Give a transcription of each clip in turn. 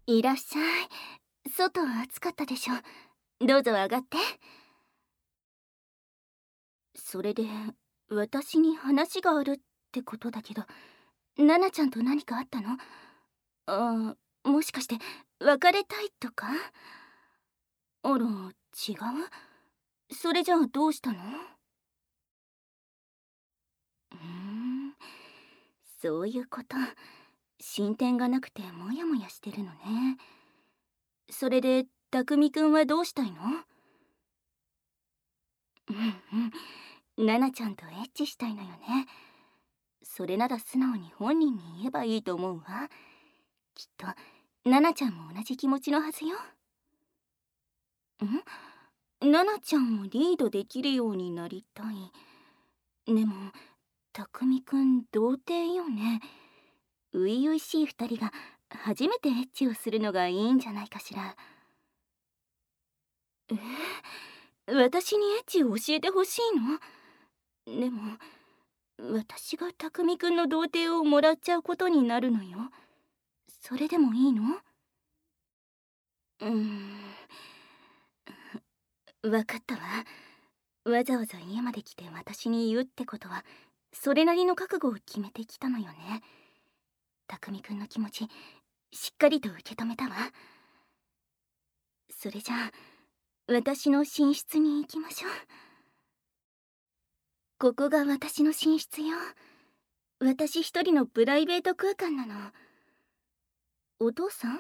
いらっしゃい。外は暑かったでしょ。どうぞ上がって。それで、私に話があるってことだけど、ナナちゃんと何かあったの？もしかして別れたいとか？あら、違う？それじゃあどうしたの？そういうこと。進展がなくてモヤモヤしてるのね。それで、匠くんはどうしたいの？ナナちゃんとエッチしたいのよね。それなら素直に本人に言えばいいと思うわ。きっとナナちゃんも同じ気持ちのはずよ。ナナちゃんをリードできるようになりたい。でも匠くん童貞よね。初々しい二人が初めてエッチをするのがいいんじゃないかしら。私にエッチを教えてほしいの？でも私が匠くんの童貞をもらっちゃうことになるのよ。それでもいいの？わかったわ。わざわざ家まで来て私に言うってことは、それなりの覚悟を決めてきたのよね。匠くんの気持ち、しっかりと受け止めたわ。それじゃあ、私の寝室に行きましょう。ここが私の寝室よ。私一人のプライベート空間なの。お父さん？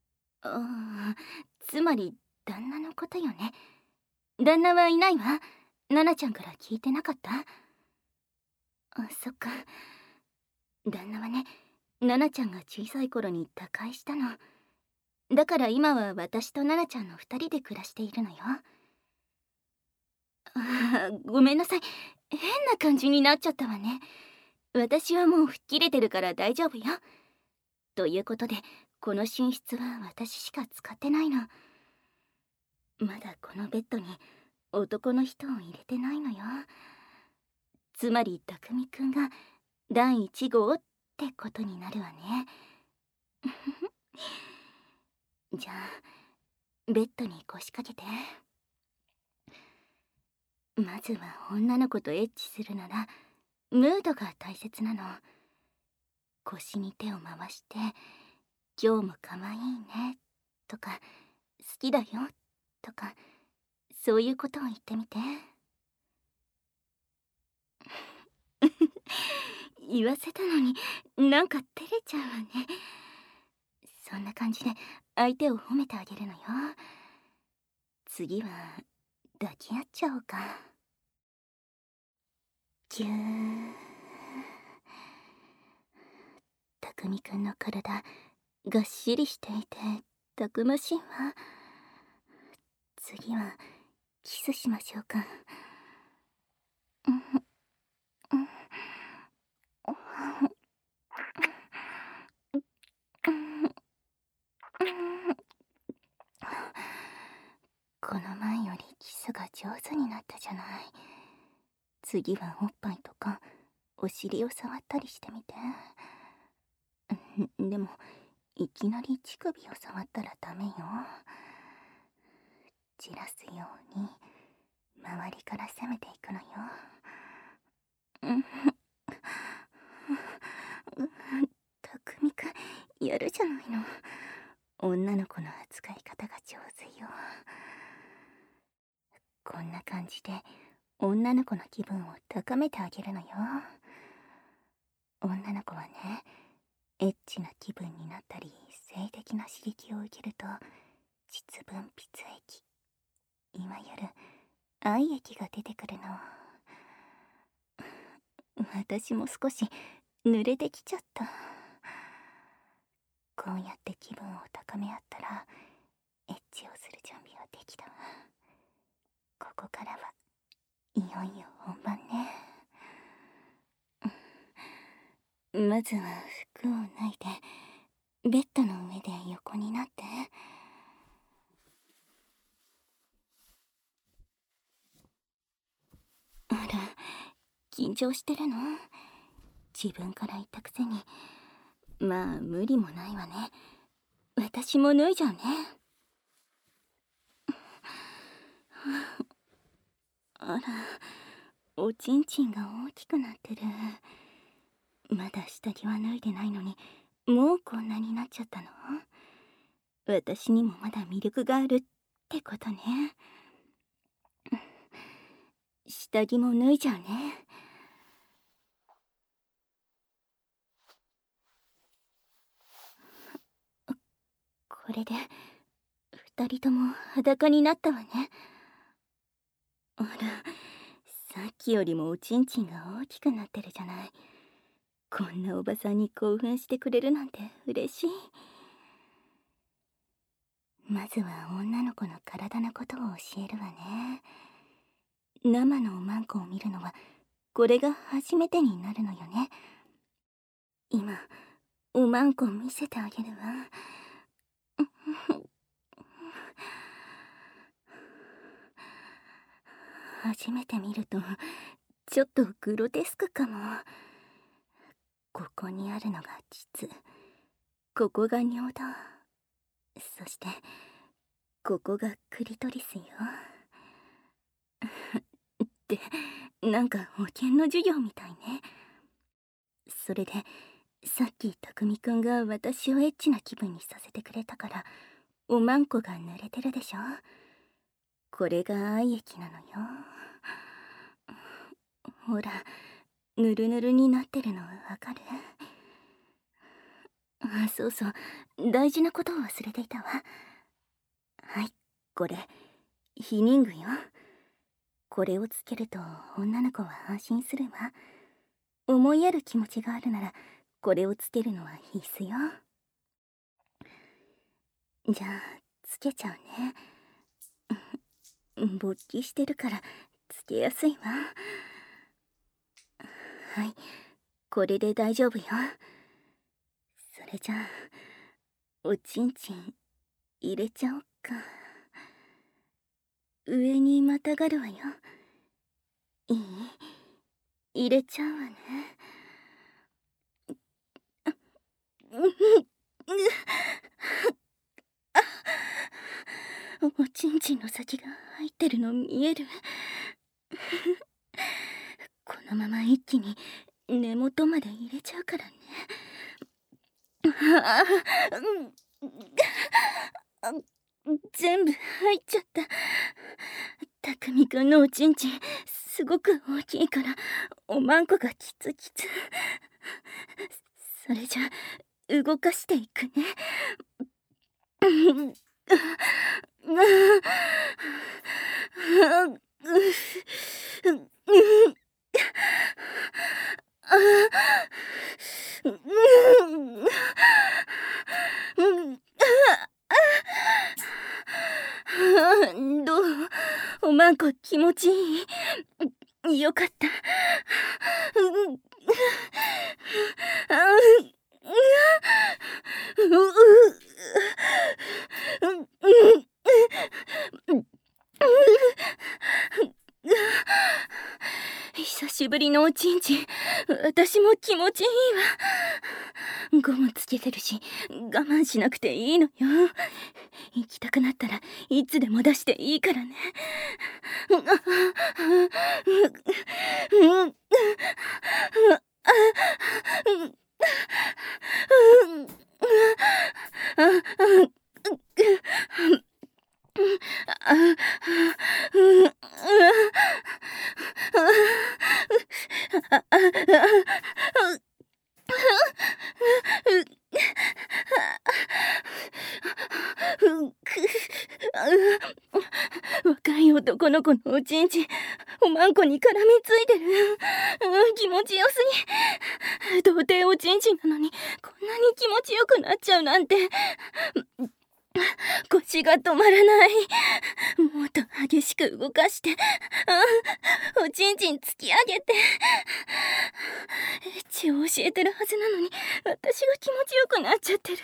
つまり旦那のことよね。旦那はいないわ。ナナちゃんから聞いてなかった？そっか。旦那はね、ナナちゃんが小さい頃に他界したの。だから今は私とナナちゃんの二人で暮らしているのよ。ごめんなさい。変な感じになっちゃったわね。私はもう吹っ切れてるから大丈夫よ。ということで、この寝室は私しか使ってないの。まだこのベッドに男の人を入れてないのよ。つまり匠くんが第一号ってことになるわね。じゃあベッドに腰掛けて。まずは女の子とエッチするならムードが大切なの。腰に手を回して「今日も可愛いね」とか「好きだよ」とか、そういうことを言ってみて。言わせたのになんか照れちゃうわね。そんな感じで相手を褒めてあげるのよ。次は抱き合っちゃおうか。ぎゅー。匠くんの体がっしりしていてたくましいわ。次はキスしましょうか。この前よりキスが上手になったじゃない。次はおっぱいとかお尻を触ったりしてみて。でもいきなり乳首を触ったらダメよ。じらすように周りから攻めていくのよ。匠くんやるじゃないの。女の子の扱い方が上手よ。こんな感じで女の子の気分を高めてあげるのよ。女の子はね、エッチな気分になったり性的な刺激を受けると膣分泌液、いわゆる愛液が出てくるの。私も少し濡れてきちゃった。こうやって気分を高め合ったらエッチをする準備はできたわ。ここからはいよいよ本番ね。まずは服を脱いでベッドの上で横になって。あら、緊張してるの？自分から言ったくせに。まあ無理もないわね。 私も脱いじゃうね。あら、おちんちんが大きくなってる。まだ下着は脱いでないのに、もうこんなになっちゃったの？私にもまだ魅力があるってことね。下着も脱いじゃうね。これで二人とも裸になったわね。あら、さっきよりもおちんちんが大きくなってるじゃない。こんなおばさんに興奮してくれるなんて嬉しい。まずは女の子の体のことを教えるわね。生のおまんこを見るのはこれが初めてになるのよね。今おまんこ見せてあげるわ。初めて見るとちょっとグロテスクかも。ここにあるのが膣、ここが尿道、そしてここがクリトリスよ。ってなんか保健の授業みたいね。それでさっきたくみくんが私をエッチな気分にさせてくれたからおまんこが濡れてるでしょ。これが愛液なのよ。ほら、ぬるぬるになってるのわかる？あ、そうそう、大事なことを忘れていたわ。はい、これ避妊具よ。これをつけると女の子は安心するわ。思いやる気持ちがあるならこれをつけるのは必須よ。じゃあつけちゃうね。勃起してるからつけやすいわ。はい、これで大丈夫よ。それじゃあおちんちん入れちゃおっか。上にまたがるわよ。いい？入れちゃうわね。おちんちんの先が入ってるの見える。このまま一気に根元まで入れちゃうからね。全部入っちゃった。たくみくんのおちんちんすごく大きいからおまんこがキツキツ。それじゃ動かしていくね。どう？おまんこ気持ちいい？よかった。久しぶりのおちんちん、私も気持ちいいわ。ゴムつけてるし我慢しなくていいのよ。行きたくなったらいつでも出していいからね。若い男の子のおちんちんおまんこに絡みついてる。気持ちよすぎ。童貞おちんちんなのにこんなに気持ちよくなっちゃうなんて。腰が止まらない。もっと激しく動かして、おちんちん突き上げて。エッチを教えてるはずなのに私が気持ちよくなっちゃってる。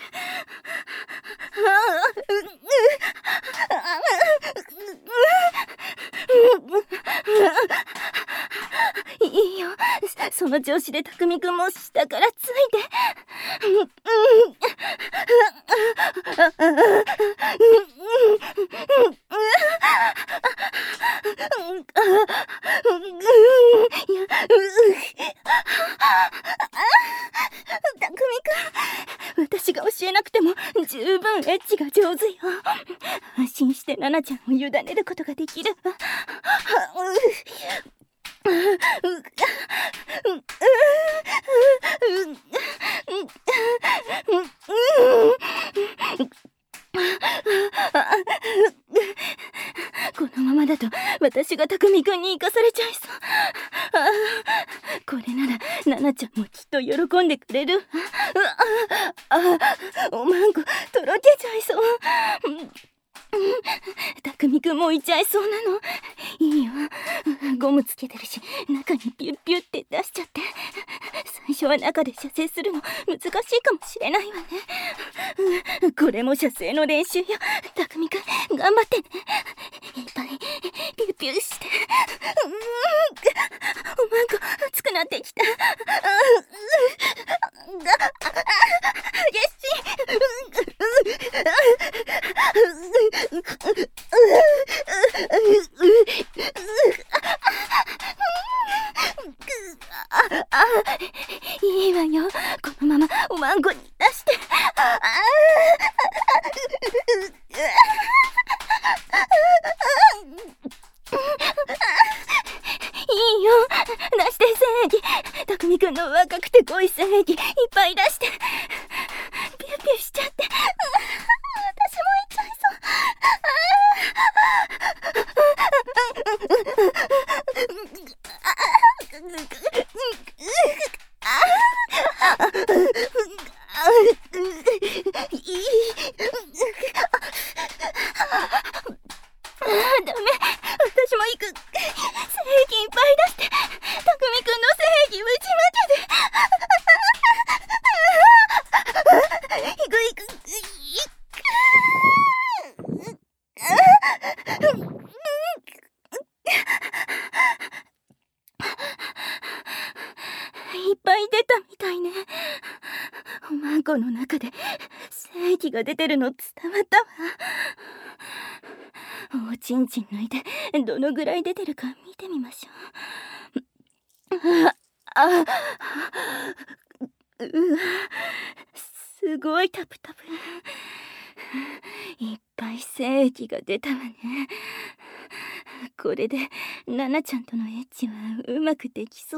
いいよ、その調子でたくみくんも下からついて。 たくみくん、私が教えなくても十分エッチが上手よ。安心してナナちゃんを委ねることができるわ。このままだと私がたくみくんに生かされちゃいそう。これならナナちゃんもきっと喜んでくれる。おまんことろけちゃいそう。たくみくんもいちゃいそうなの。いいよ、ゴムつけてるし中にピュッピュッって出しちゃって。最初は中で射精するの難しいかもしれないわね。これも射精の練習よ。たくみくん頑張ってね。いっぱいピュッピュッして。おまんこ熱くなってきた。激しい。いいわよ、このままおまんこに出して。いいよ、出して正義。たくみくんの若くて濃い正義いっぱい出して。ピューピューしちゃって。私もいっちゃいそう。ダメ、私も行く。精液いっぱい出して、たくみくんの精液ぶちまけて。行く行く。いっぱい出たみたいね。おまんこの中で精液が出てるの伝わったわ。おちんちん抜いてどのぐらい出てるか見てみましょう。うわ、すごいタプタプ。いっぱい精液が出たわね。これでナナちゃんとのエッチはうまくできそう。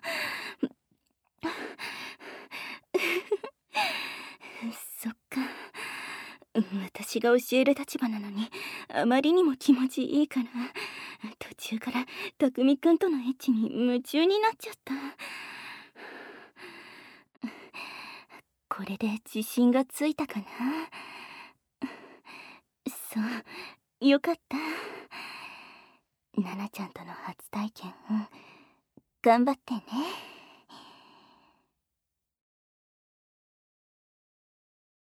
そっか、私が教える立場なのにあまりにも気持ちいいから途中からたくみくんとのエッチに夢中になっちゃった。これで自信がついたかな。そう、よかった。ナナちゃんとの初体験、頑張ってね。